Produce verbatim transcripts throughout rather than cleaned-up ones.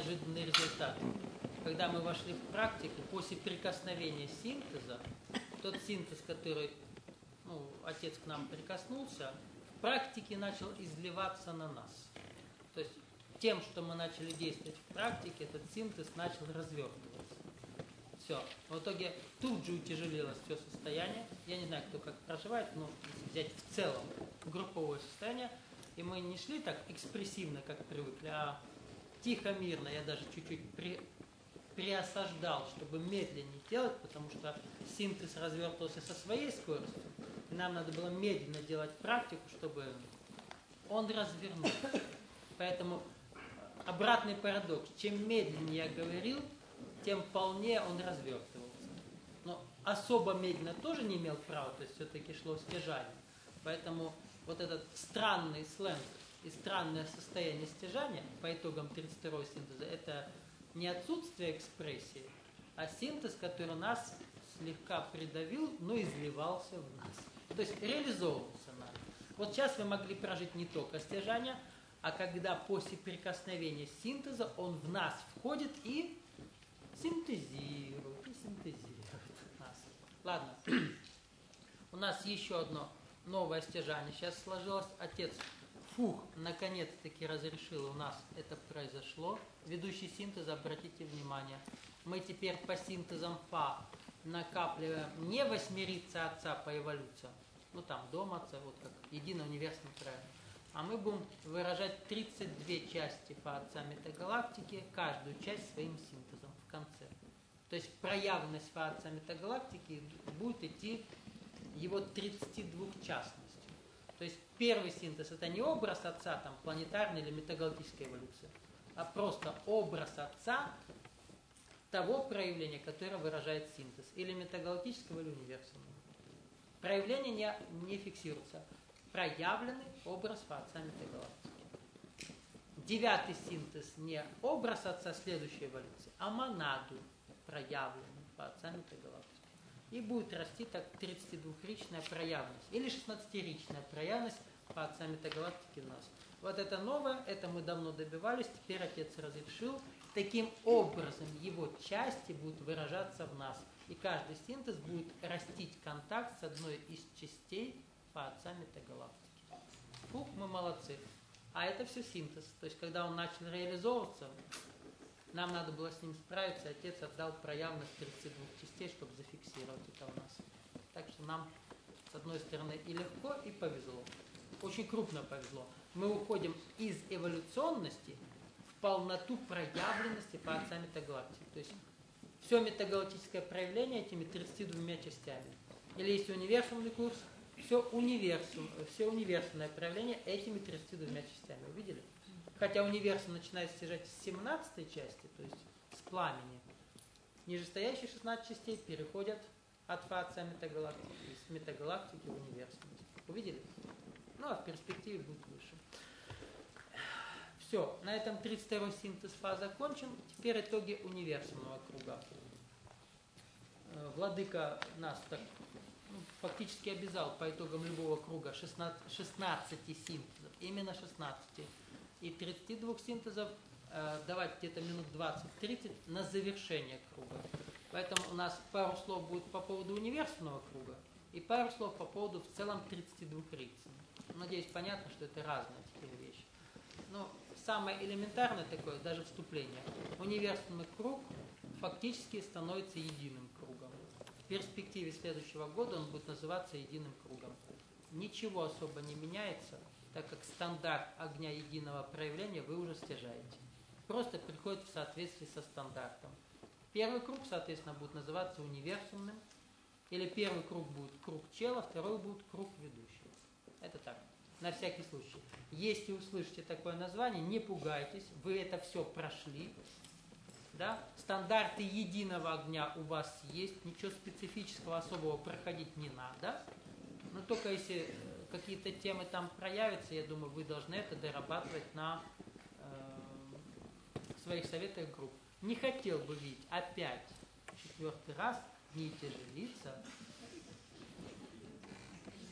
неожиданный результат. Когда мы вошли в практику, после прикосновения синтеза, тот синтез, который ну, отец к нам прикоснулся, в практике начал изливаться на нас. То есть тем, что мы начали действовать в практике, этот синтез начал развертываться. Все. В итоге тут же утяжелилось все состояние. Я не знаю, кто как проживает, но если взять в целом групповое состояние, и мы не шли так экспрессивно, как привыкли, а тихо, мирно. Я даже чуть-чуть при, приосаждал, чтобы медленнее делать, потому что синтез развертывался со своей скоростью. И нам надо было медленно делать практику, чтобы он развернулся. Поэтому обратный парадокс. Чем медленнее я говорил, тем полнее он развертывался. Но особо медленно тоже не имел права, то есть все-таки шло стяжание. Поэтому вот этот странный сленг и странное состояние стяжания по итогам тридцать второго синтеза, это не отсутствие экспрессии, а синтез, который нас слегка придавил, но изливался в нас. То есть реализовывался нами. Вот сейчас вы могли прожить не только стяжание, а когда после прикосновения синтеза он в нас входит и синтезирует, и синтезирует нас. Ладно, у нас еще одно новое стяжание сейчас сложилось. Отец, фух, наконец-таки разрешил, у нас это произошло. Ведущий синтез, обратите внимание, мы теперь по синтезам Фа накапливаем не восьмерица Отца по эволюции, ну там дом Отца, вот как единое универсальное правило, а мы будем выражать тридцать две части Фа Отца метагалактики, каждую часть своим синтезом в конце. То есть проявленность Фа Отца метагалактики будет идти его тридцатидвухчастностью. То есть первый синтез это не образ Отца, там, планетарная или метагалактическая эволюция, а просто образ Отца того проявления, которое выражает синтез, или метагалактического, или универсального. Проявление не, не фиксируется. Проявленный образ Фа Отца метагалактики. Девятый синтез не образ Отца следующей эволюции, а монаду, проявленный Фа Отца метагалактики. И будет расти так тридцатидвухричная проявленность, или шестнадцатиричная проявленность Фа Отца метагалактики в нас. Вот это новое, это мы давно добивались, теперь Отец разрешил. Таким образом его части будут выражаться в нас. И каждый синтез будет растить контакт с одной из частей Фа Отца метагалактики. Фух, мы молодцы. А это все синтез. То есть, когда он начал реализовываться, нам надо было с ним справиться, Отец отдал проявленность тридцати двух частей, чтобы зафиксировать это у нас. Так что нам, с одной стороны, и легко, и повезло. Очень крупно повезло. Мы уходим из эволюционности в полноту проявленности Фа Отца метагалактики. То есть, все метагалактическое проявление этими тридцатью двумя частями. Или есть универсальный курс, все, универсум, все универсальное проявление этими тридцатью двумя частями. Вы видели? Хотя универсум начинает стяжать с семнадцатой части, то есть с пламени. Нижестоящие шестнадцать частей переходят от Фа Отца метагалактики, из метагалактики в универсальность. Увидели? Ну, а в перспективе будет выше. Все, на этом тридцать второй синтез Фа закончен. Теперь итоги универсального круга. Владыка нас так ну, фактически обязал по итогам любого круга шестнадцати синтезов, именно шестнадцати, и тридцати двух синтезов э, давать где-то минут двадцать-тридцать на завершение круга. Поэтому у нас пару слов будет по поводу универсального круга и пару слов по поводу в целом тридцати двух рицин. Надеюсь, понятно, что это разные теперь вещи. Но самое элементарное такое, даже вступление. Универсальный круг фактически становится единым кругом. В перспективе следующего года он будет называться единым кругом. Ничего особо не меняется, так как стандарт огня единого проявления вы уже стяжаете. Просто приходит в соответствии со стандартом. Первый круг, соответственно, будет называться универсальным. Или первый круг будет круг чела, второй будет круг ведущего. Это так, на всякий случай. Если услышите такое название, не пугайтесь, вы это все прошли. Да? Стандарты единого огня у вас есть, ничего специфического особого проходить не надо. Но только если какие-то темы там проявятся, я думаю, вы должны это дорабатывать на э, своих советах групп. Не хотел бы видеть опять четвертый раз не тяжелиться.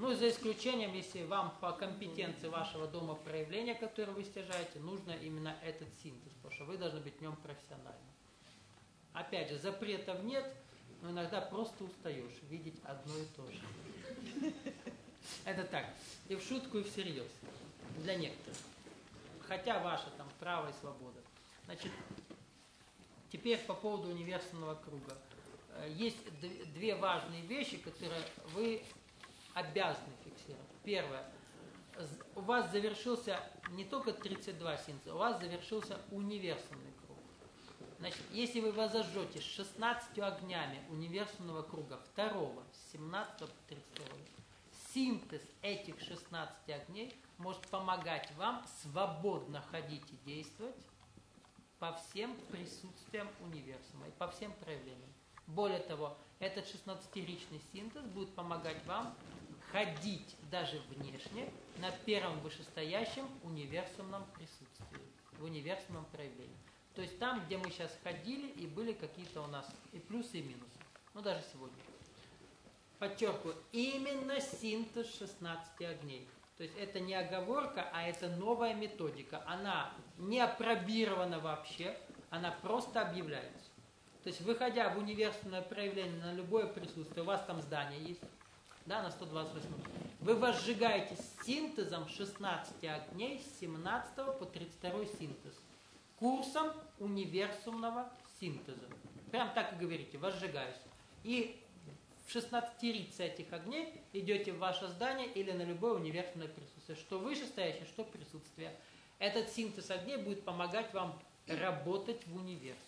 Ну, за исключением, если вам по компетенции вашего дома проявления, которые вы стяжаете, нужно именно этот синтез, потому что вы должны быть в нем профессиональны. Опять же, запретов нет, но иногда просто устаешь видеть одно и то же. Это так, и в шутку, и всерьез, для некоторых. Хотя ваше там право и свобода. Значит, теперь по поводу универсального круга. Есть две важные вещи, которые вы обязаны фиксировать. Первое. У вас завершился не только тридцать два синтеза, у вас завершился универсальный круг. Значит, если вы возожжете с шестнадцатью огнями универсального круга второго, с семнадцатого по тридцать второй, синтез этих шестнадцати огней может помогать вам свободно ходить и действовать по всем присутствиям универсума и по всем проявлениям. Более того, этот шестнадцатиричный синтез будет помогать вам ходить даже внешне на первом вышестоящем универсумном присутствии, в универсумном проявлении. То есть там, где мы сейчас ходили, и были какие-то у нас и плюсы, и минусы. Ну, даже сегодня. Подчеркиваю, именно синтез шестнадцати огней. То есть это не оговорка, а это новая методика. Она не опробирована вообще, она просто объявляется. То есть, выходя в универсальное проявление на любое присутствие, у вас там здание есть, да, на сто двадцать восьмом, вы возжигаете синтезом шестнадцати огней с семнадцатого по тридцать второй синтез. Курсом универсумного синтеза. Прям так и говорите, возжигаюсь. И в шестнадцатирице этих огней идете в ваше здание или на любое универсальное присутствие. Что вышестоящее, что присутствие. Этот синтез огней будет помогать вам работать в универсуме.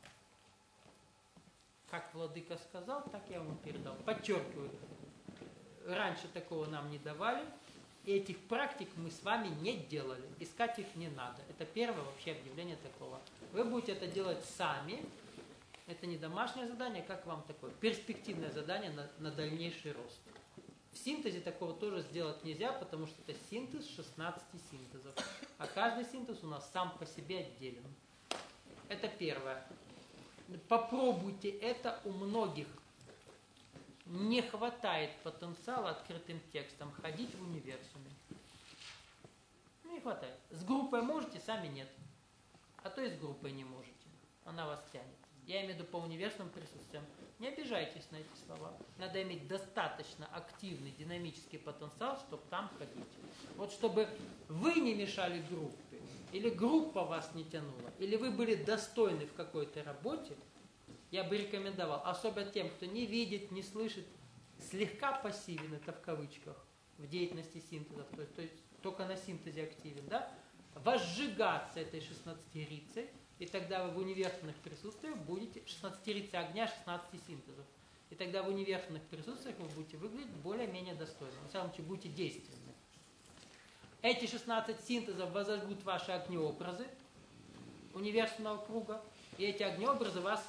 Как владыка сказал, так я вам передал. Подчеркиваю, раньше такого нам не давали. И этих практик мы с вами не делали. Искать их не надо. Это первое вообще объявление такого. Вы будете это делать сами. Это не домашнее задание, как вам такое? Перспективное задание на, на дальнейший рост. В синтезе такого тоже сделать нельзя, потому что это синтез шестнадцати синтезов. А каждый синтез у нас сам по себе отделен. Это первое. Попробуйте это у многих. Не хватает потенциала открытым текстом ходить в универсуме. Не хватает. С группой можете, сами нет. А то и с группой не можете. Она вас тянет. Я имею в виду по универсальным присутствиям. Не обижайтесь на эти слова. Надо иметь достаточно активный динамический потенциал, чтобы там ходить. Вот чтобы вы не мешали группе, или группа вас не тянула, или вы были достойны в какой-то работе, я бы рекомендовал, особенно тем, кто не видит, не слышит, слегка пассивен, это в кавычках, в деятельности синтезов, то есть, то есть только на синтезе активен, да, возжигаться этой шестнадцатирицей, и тогда вы в универсальных присутствиях будете, шестнадцатирица огня, шестнадцати синтезов, и тогда в универсальных присутствиях вы будете выглядеть более-менее достойно, на самом деле будете действенны. Эти шестнадцать синтезов возожгут ваши огнеобразы универсального круга, и эти огнеобразы вас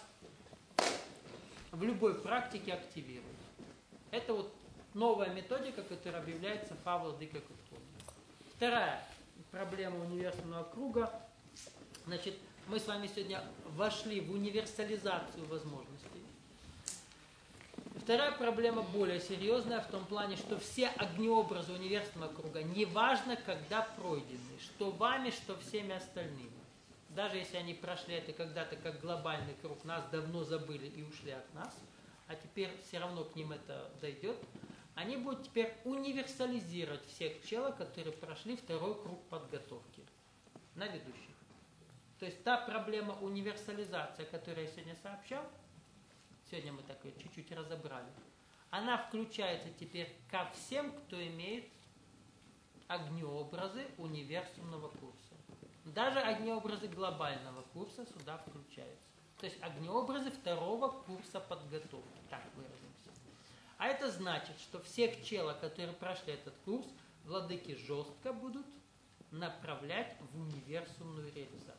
в любой практике активируют. Это вот новая методика, которая объявляется Фа Владыка Культуры. Вторая проблема универсального круга. Значит, мы с вами сегодня вошли в универсализацию возможностей. Вторая проблема более серьезная в том плане, что все огнеобразы универсального круга, неважно, когда пройдены, что вами, что всеми остальными, даже если они прошли это когда-то как глобальный круг, нас давно забыли и ушли от нас, а теперь все равно к ним это дойдет, они будут теперь универсализировать всех челов, которые прошли второй круг подготовки на ведущих. То есть та проблема универсализации, о которой я сегодня сообщал, сегодня мы так ее чуть-чуть разобрали, она включается теперь ко всем, кто имеет огнеобразы универсумного курса. Даже огнеобразы глобального курса сюда включаются. То есть огнеобразы второго курса подготовки, так выразимся. А это значит, что всех челов, которые прошли этот курс, владыки жестко будут направлять в универсумную реализацию.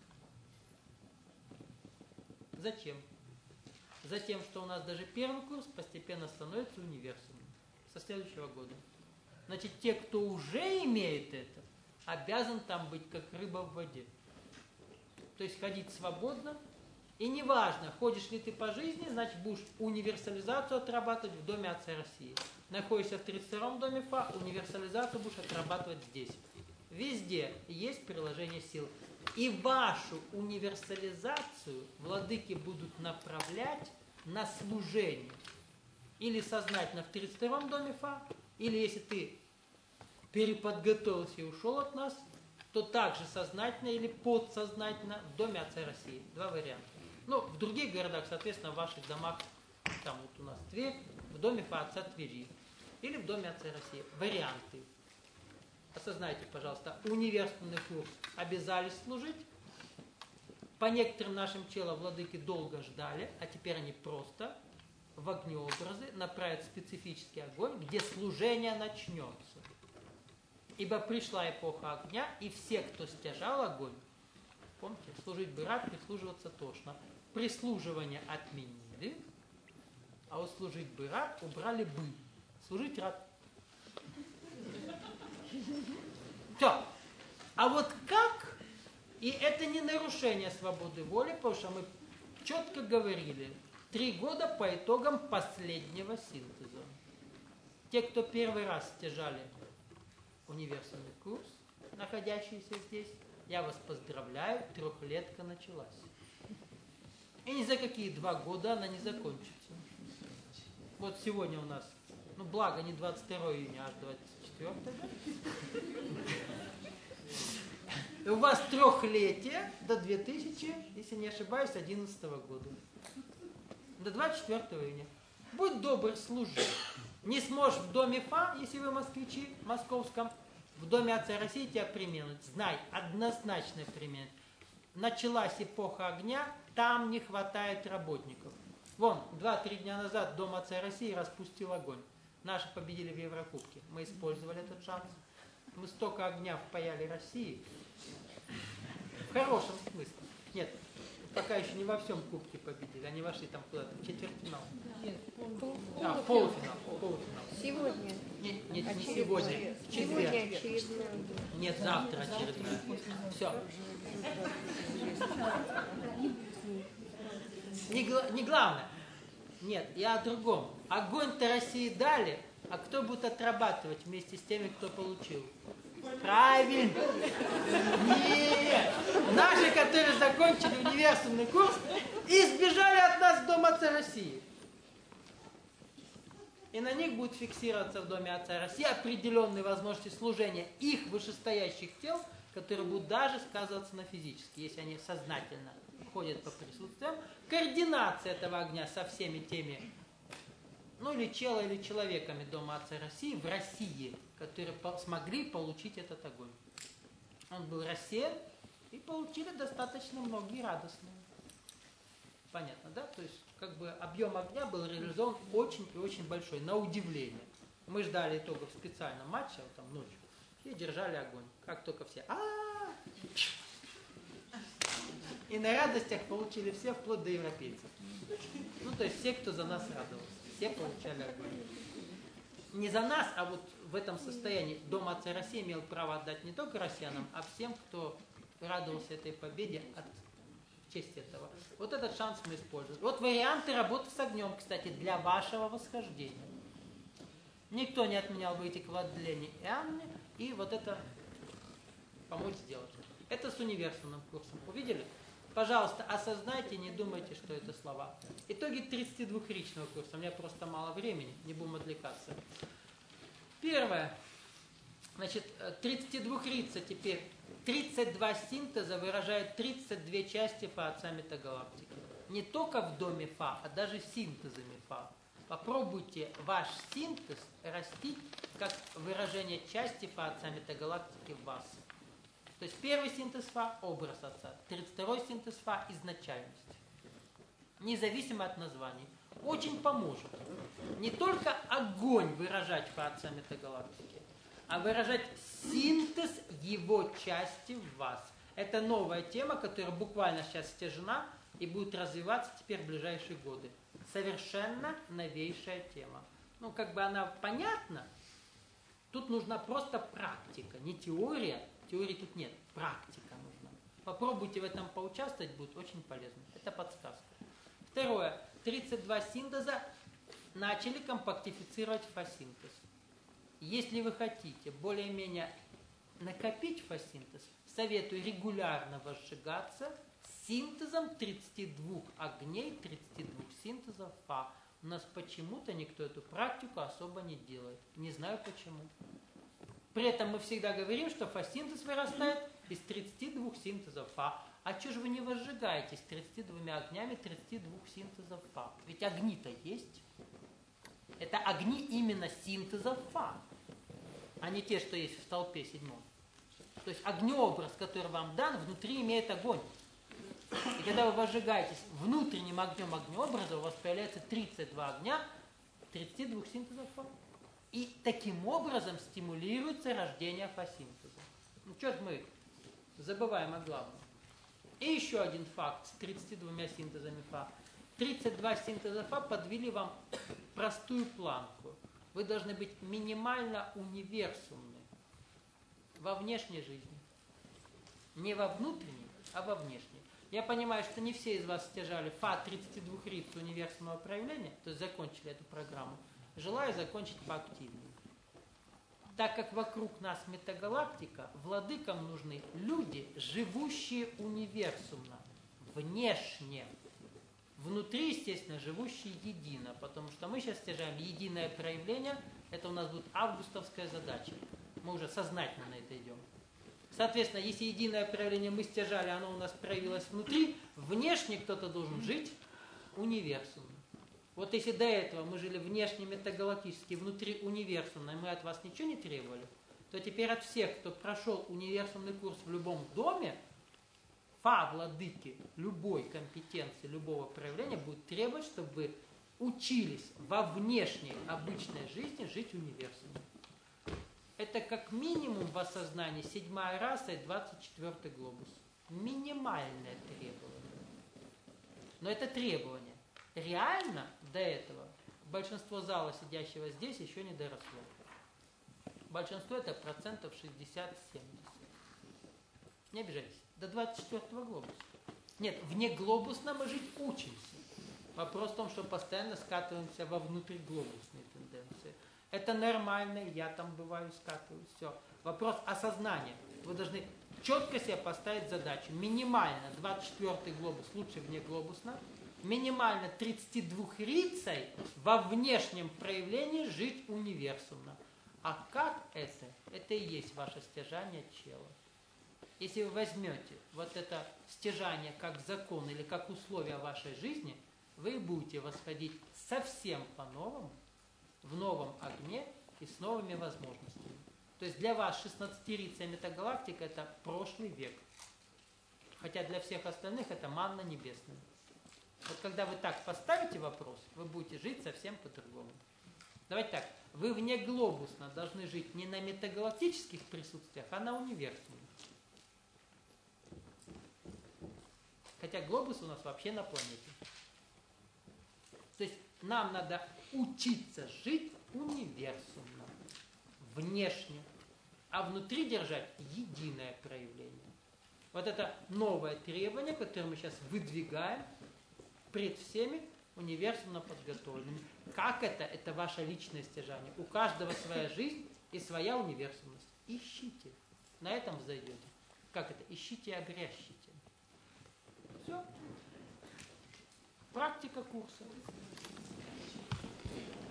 Зачем? Затем, что у нас даже первый курс постепенно становится универсумным со следующего года. Значит, те, кто уже имеет это, обязан там быть как рыба в воде. То есть ходить свободно. И неважно, ходишь ли ты по жизни, значит будешь универсализацию отрабатывать в Доме Отца России. находишься в тридцать втором доме Фа, универсализацию будешь отрабатывать здесь. Везде есть приложение сил. И вашу универсализацию владыки будут направлять на служение. Или сознательно в тридцать втором доме Фа, или если ты переподготовился и ушел от нас, то также сознательно или подсознательно в доме Отца России. Два варианта. Ну, в других городах, соответственно, в ваших домах, там вот у нас Тверь, в доме Фа Отца Твери. Или в доме Отца России. Варианты. Осознайте, пожалуйста, универсальный курс обязались служить. По некоторым нашим челам владыки долго ждали, а теперь они просто в огнеобразы направят специфический огонь, где служение начнется. Ибо пришла эпоха огня, и все, кто стяжал огонь, помните, служить бы рад, прислуживаться тошно. Прислуживание отменили, а вот служить бы рад убрали бы. Служить рад. Все. А вот как? И это не нарушение свободы воли, потому что мы четко говорили, три года по итогам последнего синтеза. Те, кто первый раз стяжали универсальный курс, находящиеся здесь, я вас поздравляю, трехлетка началась. И ни за какие два года она не закончится. Вот сегодня у нас, ну благо не двадцать второго июня, аж двадцать четвёртого. И у вас трехлетие до две тысячи, если не ошибаюсь, одиннадцатого года. До двадцать четвёртого июня. Будь добр, служи. Не сможешь в доме Фа, если вы москвичи, московском, в доме Отца России тебя применят. Знай, однозначно применят. Началась эпоха огня, там не хватает работников. Вон, два-три дня назад Дом Отца России распустил огонь. Наши победили в Еврокубке. Мы использовали этот шанс. Мы столько огня впаяли России. В хорошем смысле. Нет, пока еще не во всем кубке победили. Они вошли там куда-то в четвертьфинал. Нет, пол, А, в полуфинал. полуфинал. Сегодня. Нет, нет, не сегодня. В четверг. Сегодня очередная. Нет, завтра очередная. Все. Не, гла- не главное. Нет, я о другом. Огонь-то России дали, а кто будет отрабатывать вместе с теми, кто получил? Правильно. Нет. Наши, которые закончили универсальный курс, избежали от нас в Дом Отца России. И на них будет фиксироваться в Доме Отца России определенные возможности служения их вышестоящих тел, которые будут даже сказываться на физически, если они сознательно ходят по присутствиям. Координация этого огня со всеми теми, ну или чело, или человеками Дома Отца России в России, которые по- смогли получить этот огонь. Он был рассеян и получили достаточно многие радостные. Понятно, да? То есть, как бы объем огня был реализован очень и очень большой, на удивление. Мы ждали итогов в специальном матче, вот там ночью, и держали огонь. Как только все а И на радостях получили все, вплоть до европейцев. Ну, то есть все, кто за нас радовался, все получали огонь. Не за нас, а вот в этом состоянии Дом Отца России имел право отдать не только россиянам, а всем, кто радовался этой победе от в честь этого. Вот этот шанс мы используем. Вот варианты работы с огнем, кстати, для вашего восхождения. Никто не отменял выйти к владлению Иоанне и вот это помочь сделать. Это с универсальным курсом. Увидели? Пожалуйста, осознайте, не думайте, что это слова. Итоги тридцатидвухричного курса. У меня просто мало времени, не будем отвлекаться. Первое. Значит, тридцатидвухрица теперь. тридцать два синтеза выражают тридцать две части по отца метагалактики. Не только в доме Фа, а даже синтезами Фа. Попробуйте ваш синтез растить как выражение части по отца метагалактики в вас. То есть первый синтез Фа – образ отца, тридцать второй синтез Фа – изначальность. Независимо от названий. Очень поможет. Не только огонь выражать по отца метагалактики, а выражать синтез его части в вас. Это новая тема, которая буквально сейчас стяжена и будет развиваться теперь в ближайшие годы. Совершенно новейшая тема. Ну, как бы она понятна, тут нужна просто практика, не теория. Теории тут нет, практика нужна. Попробуйте в этом поучаствовать, будет очень полезно. Это подсказка. Второе. тридцать два синтеза начали компактифицировать фасинтез. Если вы хотите более-менее накопить фасинтез, советую регулярно возжигаться синтезом тридцати двух огней, тридцати двух синтезов Фа. У нас почему-то никто эту практику особо не делает. Не знаю почему. При этом мы всегда говорим, что фасинтез вырастает из тридцати двух синтезов Фа. А что же вы не возжигаетесь тридцатью двумя огнями тридцати двух синтезов Фа? Ведь огни-то есть. Это огни именно синтезов Фа, а не те, что есть в столпе седьмом. То есть огнеобраз, который вам дан, внутри имеет огонь. И когда вы возжигаетесь внутренним огнем огнеобраза, у вас появляется тридцать два огня, тридцати двух синтезов Фа. И таким образом стимулируется рождение фа-синтеза. Ну что ж мы забываем о главном. И еще один факт с тридцатью двумя синтезами Фа. тридцать два синтеза Фа подвели вам простую планку. Вы должны быть минимально универсумны во внешней жизни. Не во внутренней, а во внешней. Я понимаю, что не все из вас стяжали Фа тридцати двух риц универсального проявления, то есть закончили эту программу. Желаю закончить поактивнее. Так как вокруг нас метагалактика, владыкам нужны люди, живущие универсумно, внешне. Внутри, естественно, живущие едино, потому что мы сейчас стяжаем единое проявление, это у нас будет августовская задача. Мы уже сознательно на это идем. Соответственно, если единое проявление мы стяжали, оно у нас проявилось внутри, внешне кто-то должен жить универсумно. Вот если до этого мы жили внешне метагалактически, внутри универсумно, и мы от вас ничего не требовали, то теперь от всех, кто прошел универсумный курс в любом доме, Фа, владыки любой компетенции, любого проявления будет требовать, чтобы вы учились во внешней обычной жизни жить универсумно. Это как минимум в осознании седьмая раса и двадцать четвёртый глобус. Минимальное требование. Но это требование. Реально до этого большинство зала, сидящего здесь, еще не доросло. Большинство это процентов шестьдесят-семьдесят. Не обижайтесь. До двадцать четвёртого глобуса. Нет, внеглобусно мы жить учимся. Вопрос в том, что постоянно скатываемся во внутриглобусные тенденции. Это нормально, я там бываю, скатываюсь, все. Вопрос осознания. Вы должны четко себе поставить задачу. Минимально двадцать четвёртый глобус, лучше внеглобусно. Минимально тридцати двух рицей во внешнем проявлении жить универсумно. А как это? Это и есть ваше стяжание чела. Если вы возьмете вот это стяжание как закон или как условие вашей жизни, вы будете восходить совсем по-новому, в новом огне и с новыми возможностями. То есть для вас шестнадцатирицая метагалактика это прошлый век. Хотя для всех остальных это манна небесная. Вот когда вы так поставите вопрос, вы будете жить совсем по-другому. Давайте так, вы внеглобусно должны жить не на метагалактических присутствиях, а на универсуме. Хотя глобус у нас вообще на планете. То есть нам надо учиться жить универсумно, внешне, а внутри держать единое проявление. Вот это новое требование, которое мы сейчас выдвигаем пред всеми универсумно подготовленными. Как это? Это ваше личное стяжание. У каждого своя жизнь и своя универсумность. Ищите. На этом взойдете. Как это? Ищите и обрящите. Все. Практика курса.